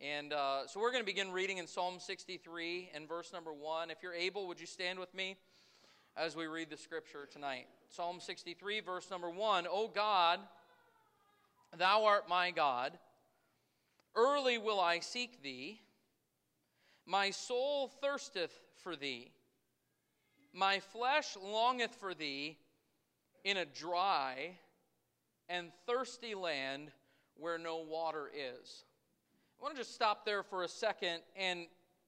And so we're going to begin reading in Psalm 63 and verse number 1. If you're able, would you stand with me as we read the scripture tonight? Psalm 63, verse number 1. O God, thou art my God. Early will I seek thee. My soul thirsteth for thee. My flesh longeth for thee in a dry and thirsty land where no water is. I want to just stop there for a second and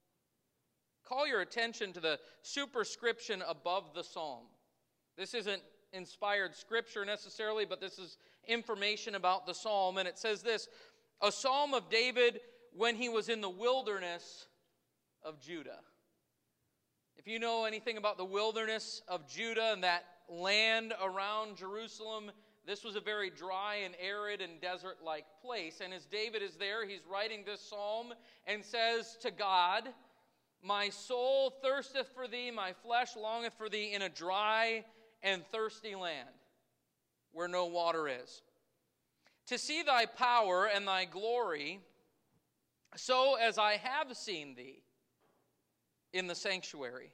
call your attention to the superscription above the psalm. This isn't inspired scripture necessarily, but this is information about the psalm. And it says this, a psalm of David when he was in the wilderness of Judah. If you know anything about the wilderness of Judah and that land around Jerusalem, this was a very dry and arid and desert-like place. And as David is there, he's writing this psalm and says to God, my soul thirsteth for thee, my flesh longeth for thee in a dry and thirsty land where no water is. To see thy power and thy glory, so as I have seen thee in the sanctuary.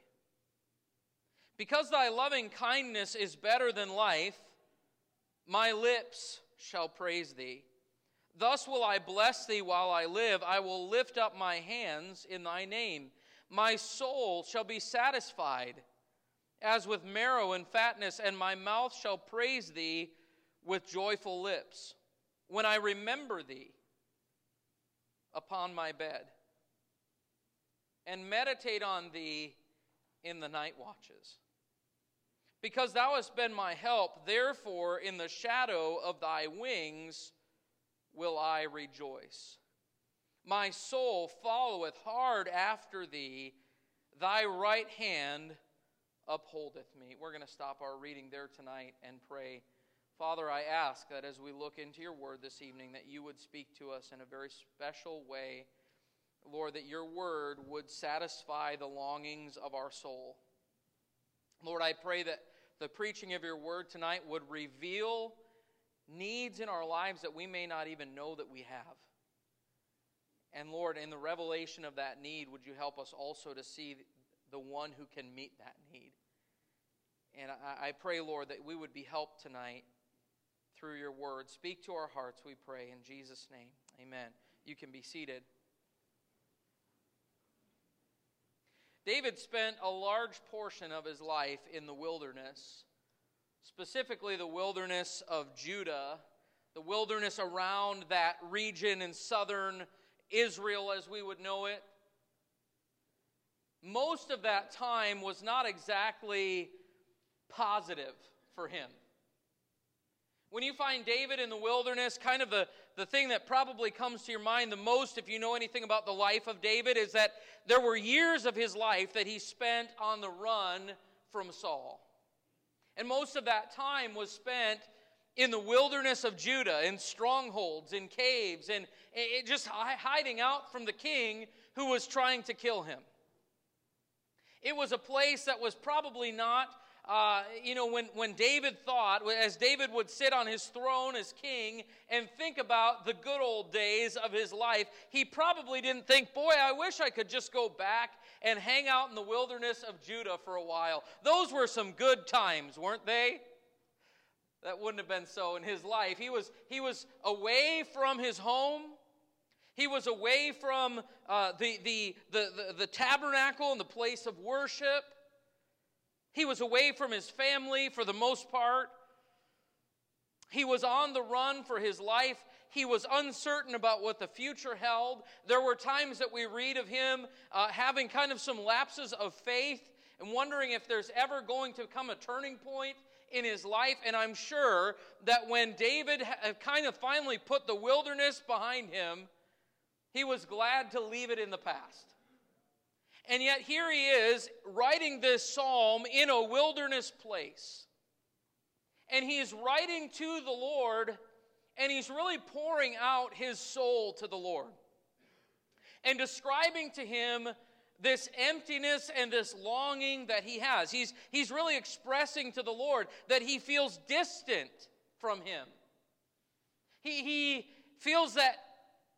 Because thy loving kindness is better than life, my lips shall praise thee. Thus will I bless thee while I live. I will lift up my hands in thy name. My soul shall be satisfied as with marrow and fatness, and my mouth shall praise thee with joyful lips. When I remember thee upon my bed and meditate on thee in the night watches. Because thou hast been my help, therefore in the shadow of thy wings will I rejoice. My soul followeth hard after thee, thy right hand upholdeth me. We're going to stop our reading there tonight and pray. Father, I ask that as we look into your word this evening, that you would speak to us in a very special way. Lord, that your word would satisfy the longings of our soul. Lord, I pray that the preaching of your word tonight would reveal needs in our lives that we may not even know that we have. And Lord, in the revelation of that need, would you help us also to see the one who can meet that need? And I pray, Lord, that we would be helped tonight through your word. Speak to our hearts, we pray, in Jesus' name. Amen. You can be seated. David spent a large portion of his life in the wilderness, specifically the wilderness of Judah, the wilderness around that region in southern Israel as we would know it. Most of that time was not exactly positive for him. When you find David in the wilderness, kind of the thing that probably comes to your mind the most, if you know anything about the life of David, is that there were years of his life that he spent on the run from Saul. And most of that time was spent in the wilderness of Judah, in strongholds, in caves, and just hiding out from the king who was trying to kill him. It was a place that was probably not when David thought, as David would sit on his throne as king and think about the good old days of his life, he probably didn't think, boy, I wish I could just go back and hang out in the wilderness of Judah for a while. Those were some good times, weren't they? That wouldn't have been so in his life. He was away from his home. He was away from the tabernacle and the place of worship. He was away from his family for the most part. He was on the run for his life. He was uncertain about what the future held. There were times that we read of him having kind of some lapses of faith and wondering if there's ever going to come a turning point in his life. And I'm sure that when David kind of finally put the wilderness behind him, he was glad to leave it in the past. And yet here he is writing this psalm in a wilderness place. And he's writing to the Lord, and he's really pouring out his soul to the Lord. And describing to him this emptiness and this longing that he has. He's really expressing to the Lord that he feels distant from him. He feels that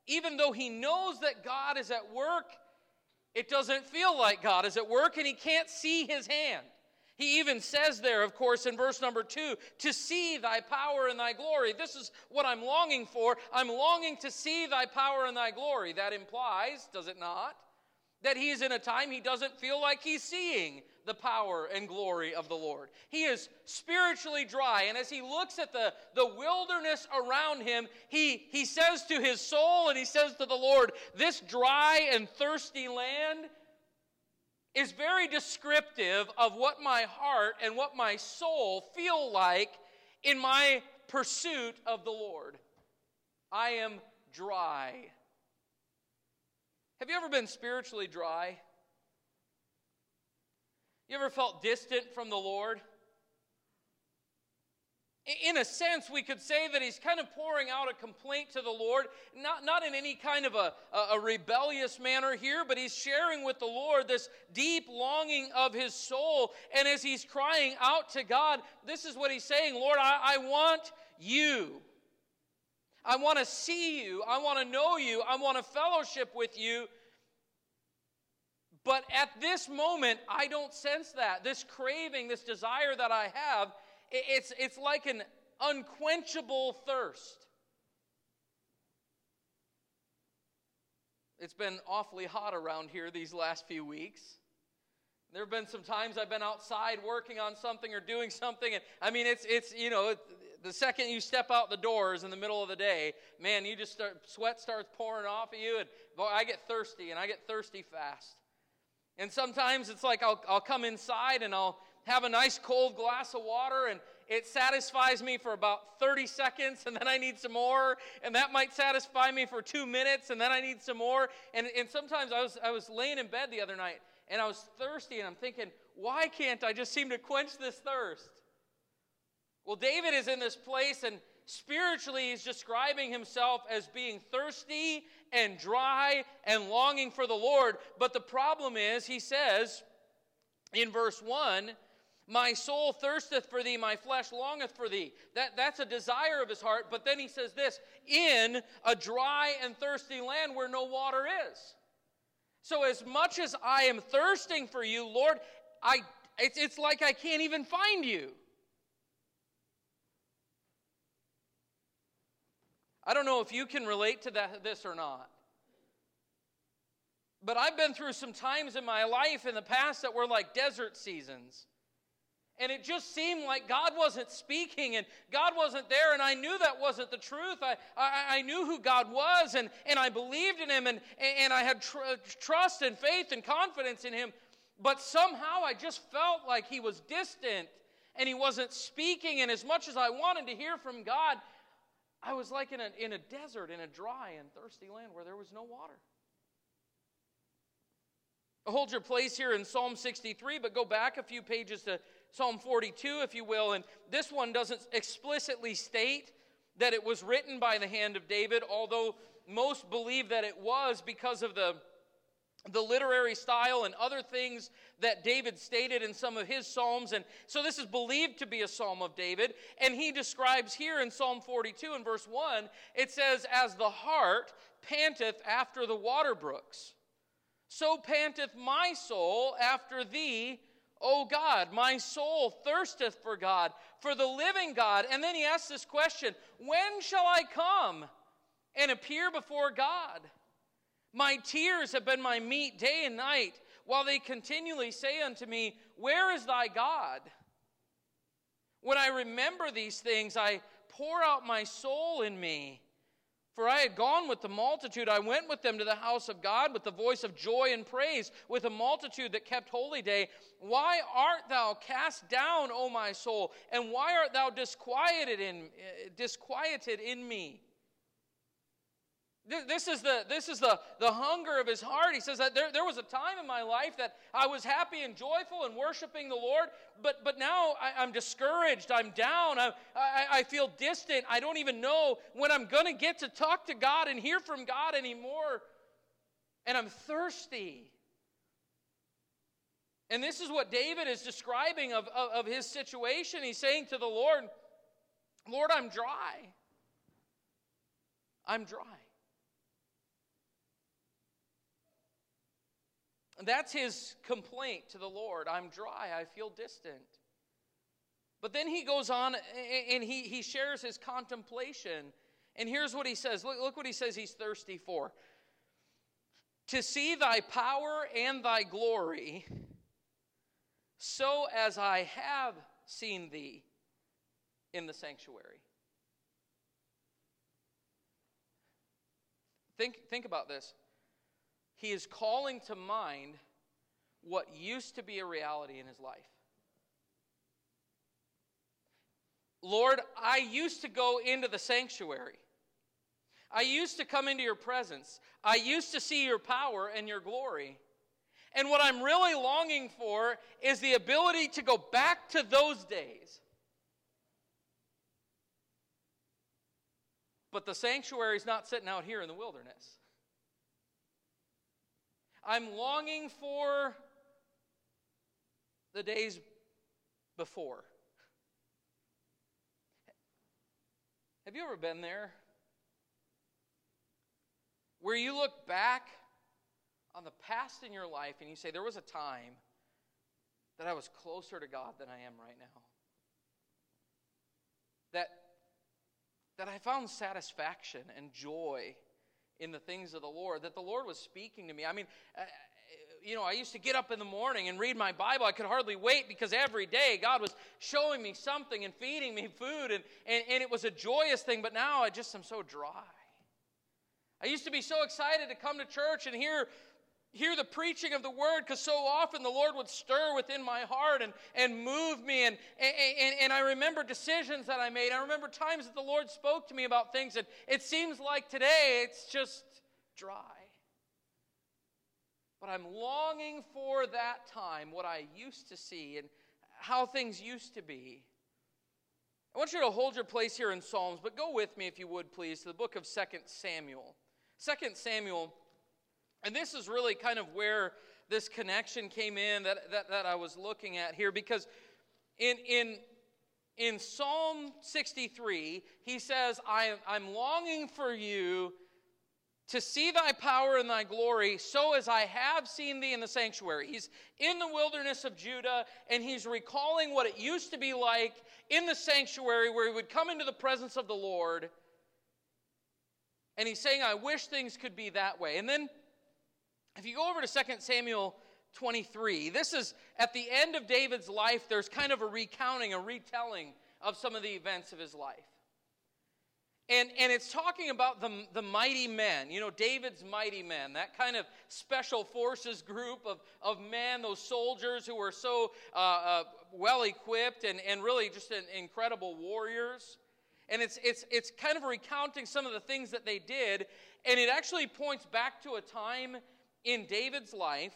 even though he knows that God is at work, it doesn't feel like God is at work, and he can't see his hand. He even says there, of course, in verse number 2, to see thy power and thy glory. This is what I'm longing for. I'm longing to see thy power and thy glory. That implies, does it not, that he's in a time he doesn't feel like he's seeing the power and glory of the Lord. He is spiritually dry, and as he looks at the wilderness around him, he says to his soul, and he says to the Lord, this dry and thirsty land is very descriptive of what my heart and what my soul feel like in my pursuit of the Lord. I am dry. Have you ever been spiritually dry? You ever felt distant from the Lord? In a sense, we could say that he's kind of pouring out a complaint to the Lord, not in any kind of a rebellious manner here, but he's sharing with the Lord this deep longing of his soul. And as he's crying out to God, this is what he's saying, Lord, I want you. I want to see you. I want to know you. I want to fellowship with you. But at this moment, I don't sense that. This craving, this desire that I have, it's like an unquenchable thirst. It's been awfully hot around here these last few weeks. There have been some times I've been outside working on something or doing something, and I mean, it's you know, the second you step out the doors in the middle of the day, man, you just sweat starts pouring off of you, and boy, I get thirsty, and I get thirsty fast. And sometimes it's like I'll come inside and I'll have a nice cold glass of water, and it satisfies me for about 30 seconds, and then I need some more, and that might satisfy me for 2 minutes, and then I need some more. And sometimes I was laying in bed the other night, and I was thirsty, and I'm thinking, why can't I just seem to quench this thirst? Well, David is in this place, and spiritually he's describing himself as being thirsty and dry and longing for the Lord. But the problem is, he says in verse 1, my soul thirsteth for thee, my flesh longeth for thee. That's a desire of his heart. But then he says this, in a dry and thirsty land where no water is. So as much as I am thirsting for you, Lord, it's like I can't even find you. I don't know if you can relate to this or not. But I've been through some times in my life in the past that were like desert seasons. And it just seemed like God wasn't speaking and God wasn't there, and I knew that wasn't the truth. I knew who God was, and I believed in him, and I had trust and faith and confidence in him. But somehow I just felt like he was distant and he wasn't speaking, and as much as I wanted to hear from God, I was like in a desert, in a dry and thirsty land where there was no water. Hold your place here in Psalm 63, but go back a few pages to Psalm 42, if you will. And this one doesn't explicitly state that it was written by the hand of David, although most believe that it was because of the literary style and other things that David stated in some of his psalms. And so this is believed to be a psalm of David. And he describes here in Psalm 42 in verse 1, it says, as the hart panteth after the water brooks, so panteth my soul after thee, O God. My soul thirsteth for God, for the living God. And then he asks this question, when shall I come and appear before God? My tears have been my meat day and night, while they continually say unto me, where is thy God? When I remember these things, I pour out my soul in me. For I had gone with the multitude. I went with them to the house of God with the voice of joy and praise, with a multitude that kept holy day. Why art thou cast down, O my soul? And why art thou disquieted in me? This is the hunger of his heart. He says that there was a time in my life that I was happy and joyful and worshiping the Lord, but now I'm discouraged. I'm down. I feel distant. I don't even know when I'm going to get to talk to God and hear from God anymore. And I'm thirsty. And this is what David is describing of his situation. He's saying to the Lord, Lord, I'm dry. I'm dry. That's his complaint to the Lord. I'm dry, I feel distant. But then he goes on and he shares his contemplation. And here's what he says. Look what he says he's thirsty for. To see thy power and thy glory, so as I have seen thee in the sanctuary. Think about this. He is calling to mind what used to be a reality in his life. Lord, I used to go into the sanctuary. I used to come into your presence. I used to see your power and your glory. And what I'm really longing for is the ability to go back to those days. But the sanctuary is not sitting out here in the wilderness. I'm longing for the days before. Have you ever been there? Where you look back on the past in your life and you say, there was a time that I was closer to God than I am right now. That I found satisfaction and joy in the things of the Lord, that the Lord was speaking to me. I mean, I used to get up in the morning and read my Bible. I could hardly wait because every day God was showing me something and feeding me food, and it was a joyous thing, but now I just am so dry. I used to be so excited to come to church and hear the preaching of the word, because so often the Lord would stir within my heart and move me, and I remember decisions that I made. I remember times that the Lord spoke to me about things, and it seems like today it's just dry. But I'm longing for that time, what I used to see and how things used to be. I want you to hold your place here in Psalms, but go with me, if you would, please, to the book of 2 Samuel. 2 Samuel, and this is really kind of where this connection came in that I was looking at here, because in Psalm 63, he says, I'm longing for you to see thy power and thy glory, so as I have seen thee in the sanctuary. He's in the wilderness of Judah, and he's recalling what it used to be like in the sanctuary, where he would come into the presence of the Lord. And he's saying, I wish things could be that way. And then, if you go over to 2 Samuel 23, this is at the end of David's life. There's kind of a recounting, a retelling of some of the events of his life. And it's talking about the mighty men, David's mighty men, that kind of special forces group of men, those soldiers who were so well-equipped and really just incredible warriors. And it's kind of recounting some of the things that they did, and it actually points back to a time in David's life.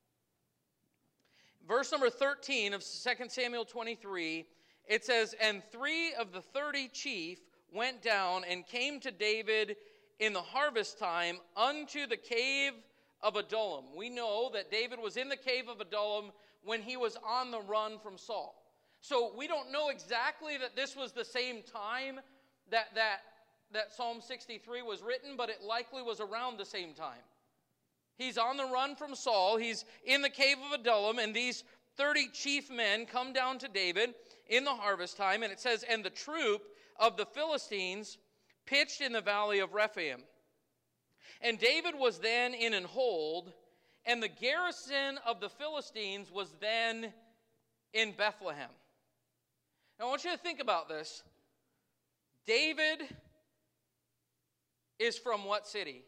Verse number 13 of 2 Samuel 23, it says, And 3 of the 30 chief went down and came to David in the harvest time unto the cave of Adullam. We know that David was in the cave of Adullam when he was on the run from Saul. So we don't know exactly that this was the same time that Psalm 63 was written, but it likely was around the same time. He's on the run from Saul. He's in the cave of Adullam, and these 30 chief men come down to David in the harvest time, and it says, And the troop of the Philistines pitched in the valley of Rephaim. And David was then in an hold, and the garrison of the Philistines was then in Bethlehem. Now I want you to think about this. David is from what city?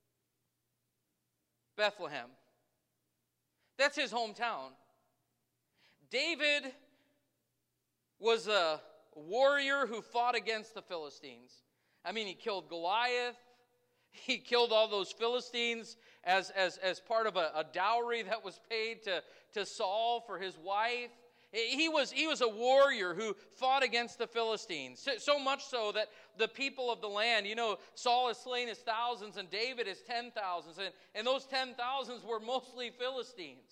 Bethlehem. That's his hometown. David was a warrior who fought against the Philistines. I mean, he killed Goliath. He killed all those Philistines as part of a dowry that was paid to Saul for his wife. He was a warrior who fought against the Philistines. So much so that the people of the land, Saul has slain his thousands and David his 10,000s. And those 10,000s were mostly Philistines.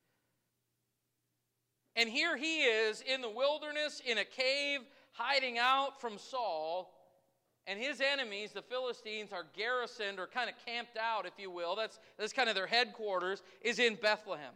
And here he is in the wilderness, in a cave, hiding out from Saul. And his enemies, the Philistines, are garrisoned or kind of camped out, if you will. That's kind of their headquarters, is in Bethlehem.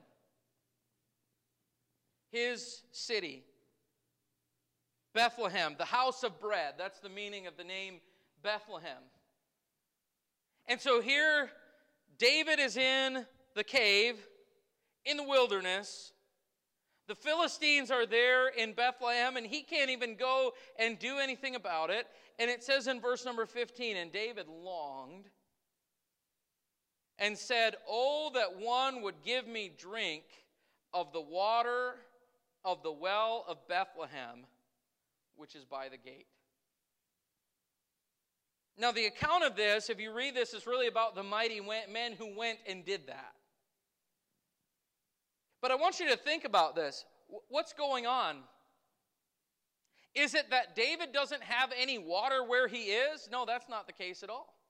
His city. Bethlehem, the house of bread. That's the meaning of the name Bethlehem. And so here, David is in the cave, in the wilderness. The Philistines are there in Bethlehem, and he can't even go and do anything about it. And it says in verse number 15, and David longed and said, "Oh, that one would give me drink of the water of the well of Bethlehem, which is by the gate." Now, the account of this, if you read this, is really about the mighty men who went and did that. But I want you to think about this. What's going on? Is it that David doesn't have any water where he is? No, that's not the case at all.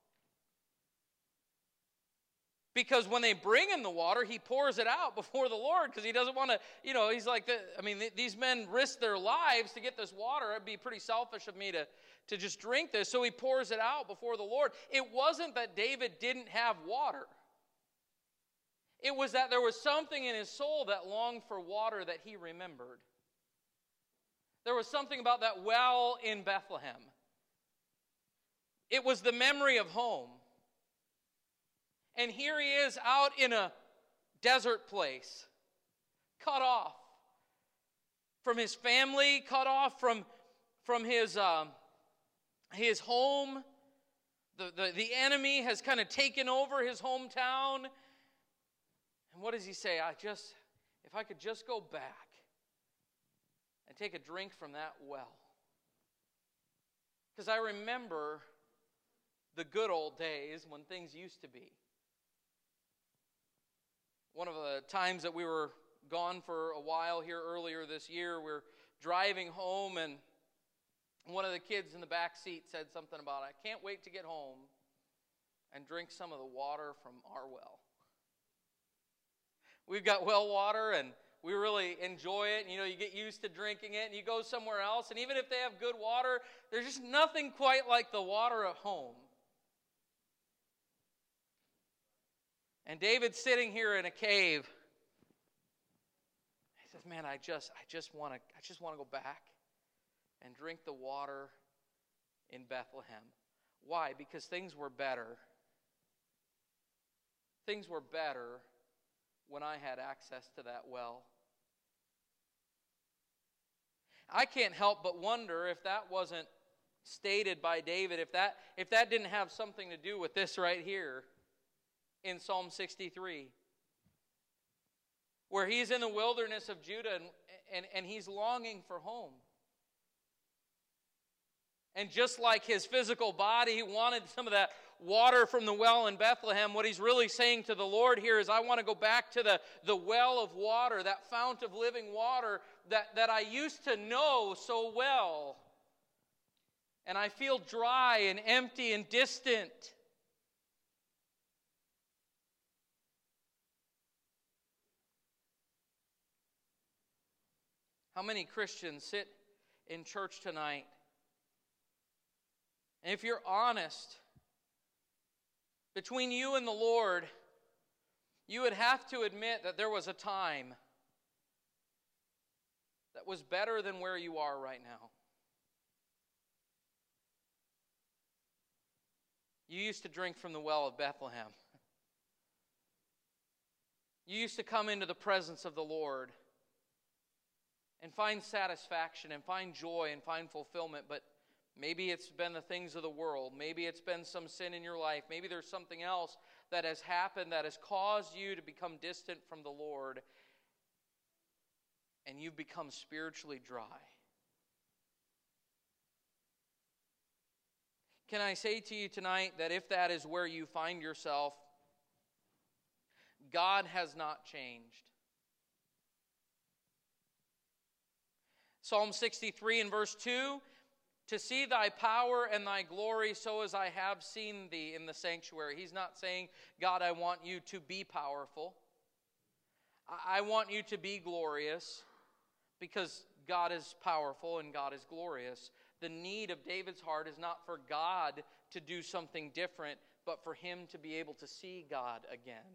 Because when they bring him the water, he pours it out before the Lord because he doesn't want to, he's like, these men risk their lives to get this water. It'd be pretty selfish of me to just drink this. So he pours it out before the Lord. It wasn't that David didn't have water. It was that there was something in his soul that longed for water that he remembered. There was something about that well in Bethlehem. It was the memory of home. And here he is out in a desert place, cut off from his family, cut off from his home. The enemy has kind of taken over his hometown. And what does he say? If I could just go back and take a drink from that well. Because I remember the good old days when things used to be. One of the times that we were gone for a while here earlier this year, we're driving home, and one of the kids in the back seat said something about, "I can't wait to get home and drink some of the water from our well." We've got well water, and we really enjoy it. You get used to drinking it, and you go somewhere else, and even if they have good water, there's just nothing quite like the water at home. And David's sitting here in a cave. He says, "Man, I just want to go back and drink the water in Bethlehem." Why? Because things were better. Things were better when I had access to that well. I can't help but wonder if that wasn't stated by David, if that didn't have something to do with this right here in Psalm 63, where he's in the wilderness of Judah and he's longing for home. And just like his physical body, he wanted some of that water from the well in Bethlehem. What he's really saying to the Lord here is, I want to go back to the well of water, that fount of living water that I used to know so well. And I feel dry and empty and distant. How many Christians sit in church tonight? And if you're honest, between you and the Lord, you would have to admit that there was a time that was better than where you are right now. You used to drink from the well of Bethlehem. You used to come into the presence of the Lord and find satisfaction and find joy and find fulfillment, but maybe it's been the things of the world. Maybe it's been some sin in your life. Maybe there's something else that has happened that has caused you to become distant from the Lord, and you've become spiritually dry. Can I say to you tonight that if that is where you find yourself, God has not changed. Psalm 63 and verse 2, "To see thy power and thy glory, so as I have seen thee in the sanctuary." He's not saying, God, I want you to be powerful. I want you to be glorious, because God is powerful and God is glorious. The need of David's heart is not for God to do something different, but for him to be able to see God again.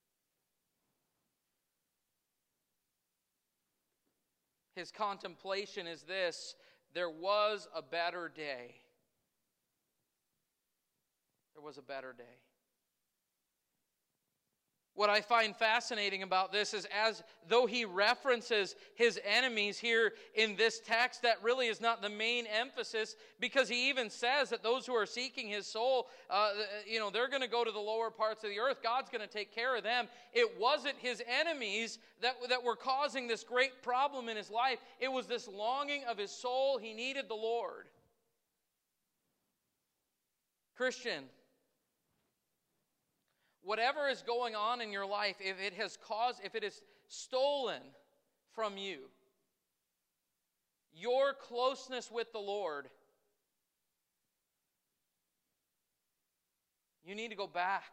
His contemplation is this: there was a better day. There was a better day. What I find fascinating about this is, as though he references his enemies here in this text, that really is not the main emphasis, because he even says that those who are seeking his soul, they're going to go to the lower parts of the earth. God's going to take care of them. It wasn't his enemies that were causing this great problem in his life. It was this longing of his soul. He needed the Lord. Christian, whatever is going on in your life, if it is stolen from you, your closeness with the Lord, you need to go back.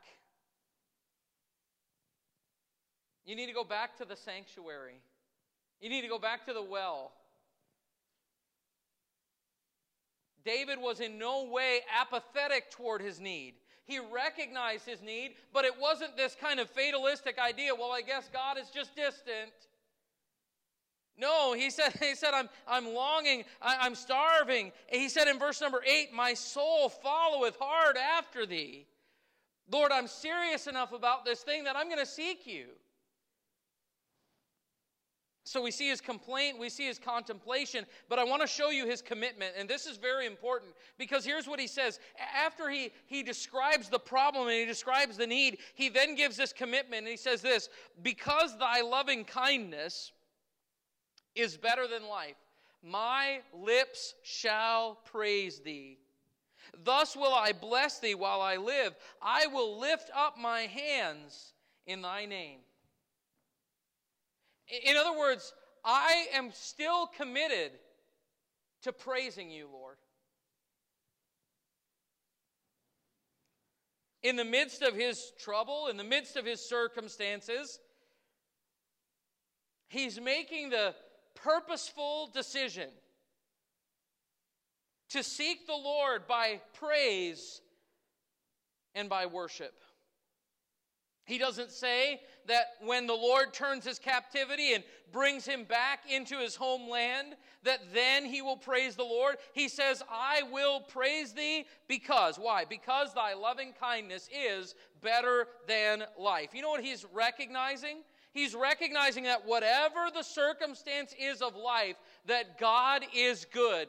You need to go back to the sanctuary. You need to go back to the well. David was in no way apathetic toward his need. He recognized his need, but it wasn't this kind of fatalistic idea, well, I guess God is just distant. No, he said, I'm longing, I'm starving. He said in verse number 8, my soul followeth hard after thee. Lord, I'm serious enough about this thing that I'm going to seek you. So we see his complaint, we see his contemplation, but I want to show you his commitment. And this is very important, because here's what he says. After he describes the problem and he describes the need, he then gives this commitment, and he says this: because thy loving kindness is better than life, my lips shall praise thee. Thus will I bless thee while I live. I will lift up my hands in thy name. In other words, I am still committed to praising you, Lord. In the midst of his trouble, in the midst of his circumstances, he's making the purposeful decision to seek the Lord by praise and by worship. He doesn't say that when the Lord turns his captivity and brings him back into his homeland, that then he will praise the Lord. He says, I will praise thee because. Why? Because thy loving kindness is better than life. You know what he's recognizing? He's recognizing that whatever the circumstance is of life, that God is good.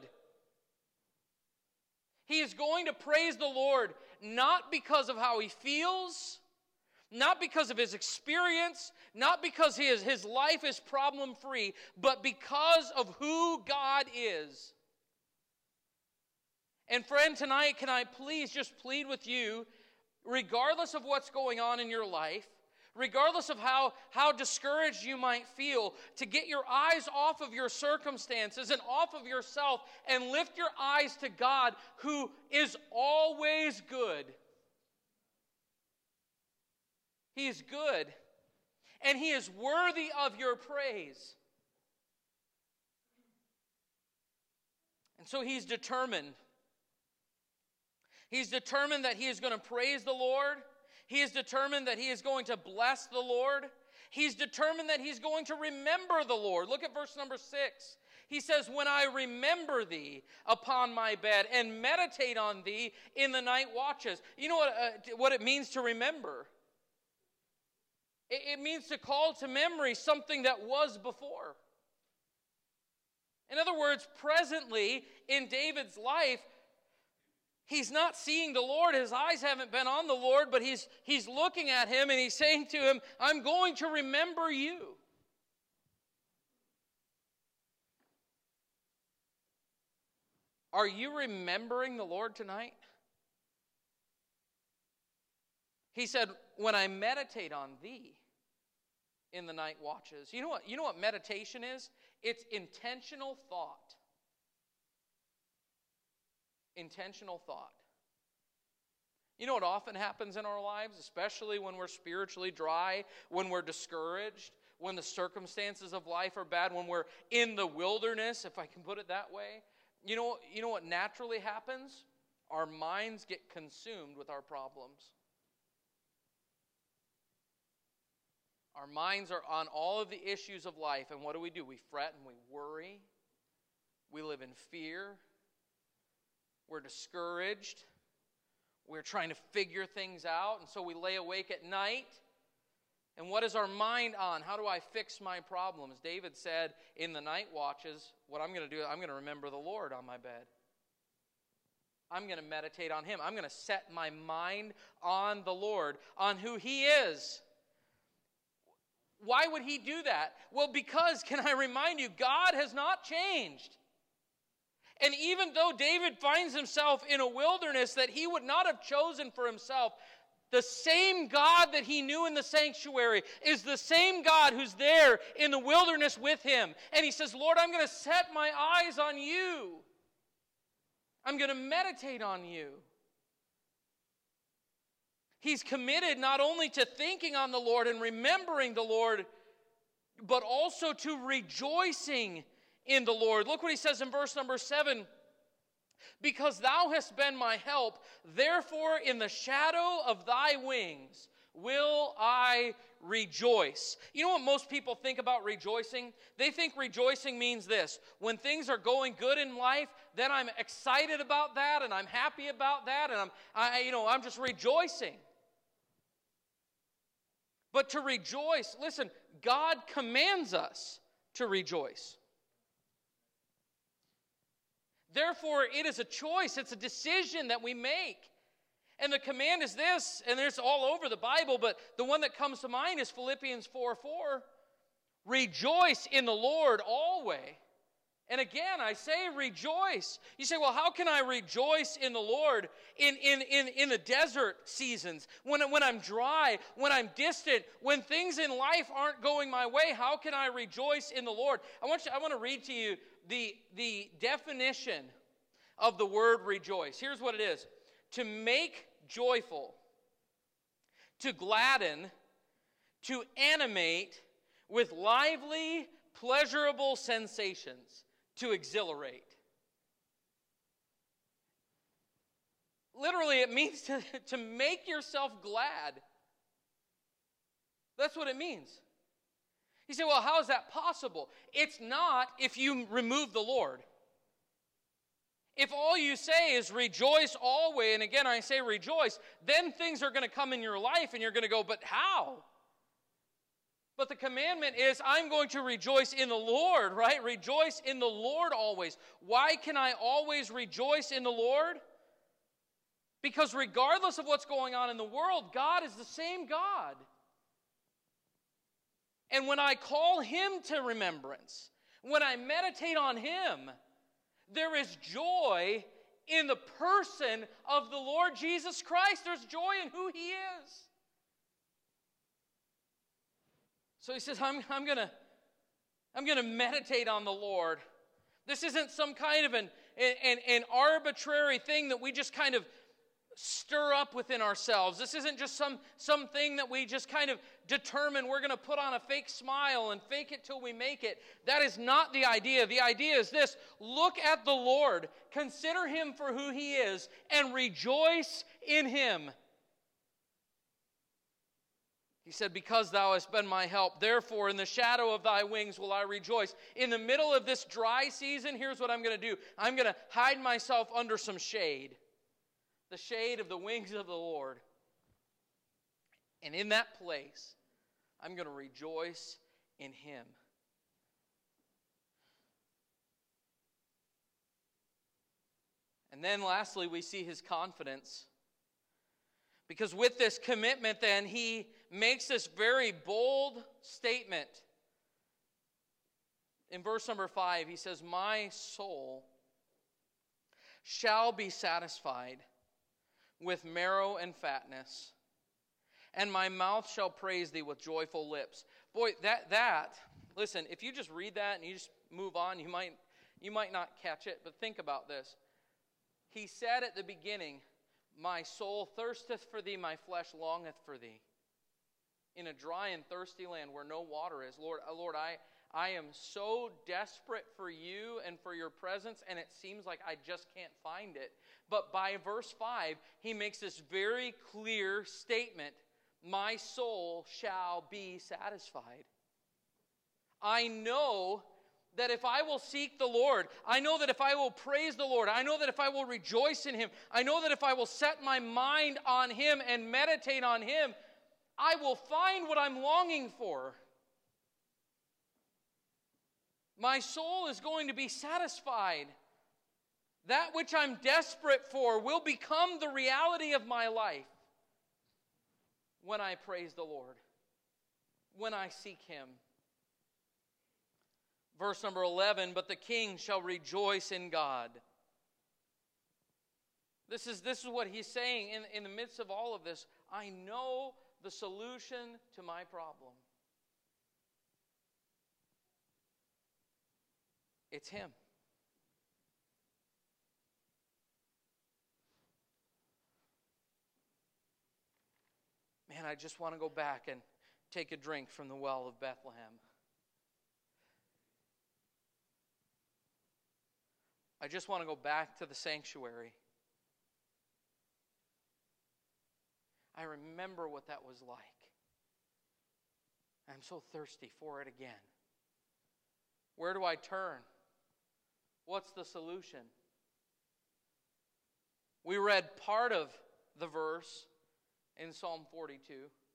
He is going to praise the Lord not because of how he feels, not because of his experience, not because his life is problem-free, but because of who God is. And friend, tonight, can I please just plead with you, regardless of what's going on in your life, regardless of how discouraged you might feel, to get your eyes off of your circumstances and off of yourself and lift your eyes to God, who is always good. He is good, and he is worthy of your praise. And so he's determined. He's determined that he is going to praise the Lord. He is determined that he is going to bless the Lord. He's determined that he's going to remember the Lord. Look at verse number 6. He says, when I remember thee upon my bed and meditate on thee in the night watches. You know what it means to remember? It means to call to memory something that was before. In other words, presently in David's life, he's not seeing the Lord. His eyes haven't been on the Lord, but he's looking at him and he's saying to him, I'm going to remember you. Are you remembering the Lord tonight? He said, when I meditate on thee in the night watches. You know what meditation is? It's intentional thought. Intentional thought. You know what often happens in our lives, especially when we're spiritually dry, when we're discouraged, when the circumstances of life are bad, when we're in the wilderness, if I can put it that way. You know what naturally happens? Our minds get consumed with our problems. Our minds are on all of the issues of life, and what do? We fret and we worry. We live in fear. We're discouraged. We're trying to figure things out, and so we lay awake at night. And what is our mind on? How do I fix my problems? David said in the night watches, what I'm going to do, I'm going to remember the Lord on my bed. I'm going to meditate on Him. I'm going to set my mind on the Lord, on who He is. Why would He do that? Well, because, can I remind you, God has not changed. And even though David finds himself in a wilderness that he would not have chosen for himself, the same God that he knew in the sanctuary is the same God who's there in the wilderness with him. And he says, Lord, I'm going to set my eyes on you. I'm going to meditate on you. He's committed not only to thinking on the Lord and remembering the Lord, but also to rejoicing in the Lord. Look what he says in verse number 7. Because thou hast been my help, therefore in the shadow of thy wings will I rejoice. You know what most people think about rejoicing? They think rejoicing means this. When things are going good in life, then I'm excited about that and I'm happy about that and I'm just rejoicing. But to rejoice, listen, God commands us to rejoice. Therefore, it is a choice. It's a decision that we make. And the command is this, and it's all over the Bible, but the one that comes to mind is Philippians 4:4. Rejoice in the Lord always. And again, I say rejoice. You say, well, how can I rejoice in the Lord in the desert seasons? When I'm dry, when I'm distant, when things in life aren't going my way, how can I rejoice in the Lord? I want to read to you the definition of the word rejoice. Here's what it is. To make joyful, to gladden, to animate with lively, pleasurable sensations, to exhilarate. Literally, it means to make yourself glad. That's what it means. You say, well, how is that possible? It's not if you remove the Lord. If all you say is rejoice always, and again I say rejoice, then things are going to come in your life and you're going to go, but how? But the commandment is, I'm going to rejoice in the Lord, right? Rejoice in the Lord always. Why can I always rejoice in the Lord? Because regardless of what's going on in the world, God is the same God. And when I call Him to remembrance, when I meditate on Him, there is joy in the person of the Lord Jesus Christ. There's joy in who He is. So he says, I'm going to meditate on the Lord. This isn't some kind of an arbitrary thing that we just kind of stir up within ourselves. This isn't just something that we just kind of determine we're going to put on a fake smile and fake it till we make it. That is not the idea. The idea is this: look at the Lord, consider Him for who He is, and rejoice in Him. He said, because thou hast been my help, therefore in the shadow of thy wings will I rejoice. In the middle of this dry season, here's what I'm going to do. I'm going to hide myself under some shade. The shade of the wings of the Lord. And in that place, I'm going to rejoice in Him. And then lastly, we see his confidence. Because with this commitment, then, he makes this very bold statement. In verse number 5, he says, my soul shall be satisfied with marrow and fatness, and my mouth shall praise thee with joyful lips. Boy, listen, if you just read that and you just move on, you might not catch it, but think about this. He said at the beginning, my soul thirsteth for thee, my flesh longeth for thee. In a dry and thirsty land where no water is. Lord, I am so desperate for you and for your presence, and it seems like I just can't find it. But by verse 5, he makes this very clear statement, my soul shall be satisfied. I know that if I will seek the Lord, I know that if I will praise the Lord, I know that if I will rejoice in Him, I know that if I will set my mind on Him and meditate on Him, I will find what I'm longing for. My soul is going to be satisfied. That which I'm desperate for will become the reality of my life when I praise the Lord, when I seek Him. Verse number 11, but the king shall rejoice in God. This is what he's saying in the midst of all of this. I know the solution to my problem. It's Him. Man, I just want to go back and take a drink from the well of Bethlehem. I just want to go back to the sanctuary. I remember what that was like. I'm so thirsty for it again. Where do I turn? What's the solution? We read part of the verse in Psalm 42.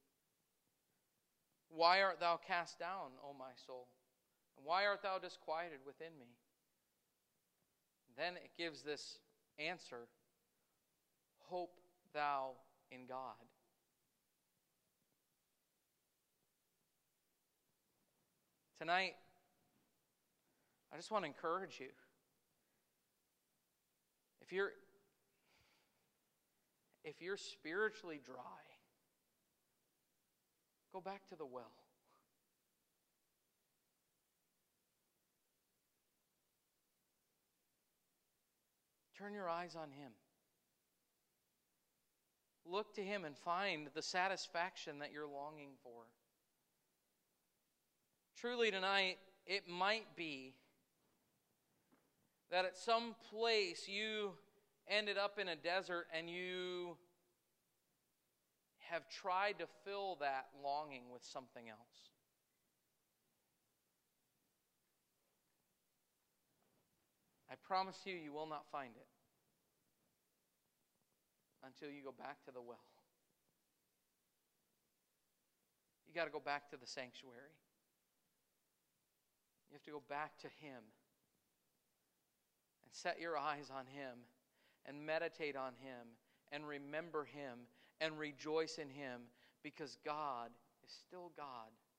Why art thou cast down, O my soul? And why art thou disquieted within me? Then it gives this answer, hope thou in God. Tonight, I just want to encourage you. If you're spiritually dry, go back to the well. Turn your eyes on Him. Look to Him and find the satisfaction that you're longing for. Truly tonight, it might be that at some place you ended up in a desert and you have tried to fill that longing with something else. I promise you, you will not find it until you go back to the well. You got to go back to the sanctuary. You have to go back to Him and set your eyes on Him and meditate on Him and remember Him and rejoice in Him, because God is still God.